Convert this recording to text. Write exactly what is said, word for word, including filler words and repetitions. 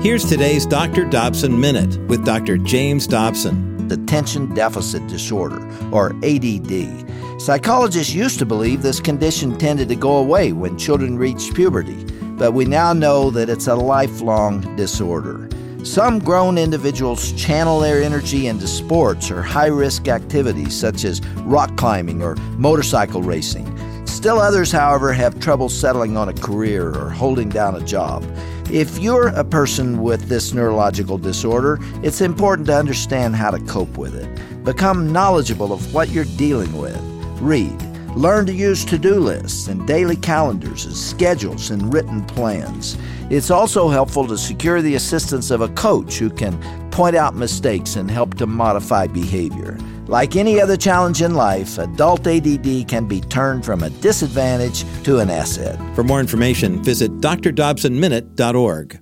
Here's today's Doctor Dobson Minute with Doctor James Dobson. Attention Deficit Disorder, or A D D. Psychologists used to believe this condition tended to go away when children reached puberty, but we now know that it's a lifelong disorder. Some grown individuals channel their energy into sports or high-risk activities such as rock climbing or motorcycle racing. Still others, however, have trouble settling on a career or holding down a job. If you're a person with this neurological disorder, it's important to understand how to cope with it. Become knowledgeable of what you're dealing with. Read. Learn to use to-do lists and daily calendars and schedules and written plans. It's also helpful to secure the assistance of a coach who can point out mistakes and help to modify behavior. Like any other challenge in life, adult A D D can be turned from a disadvantage to an asset. For more information, visit d r dobson minute dot org.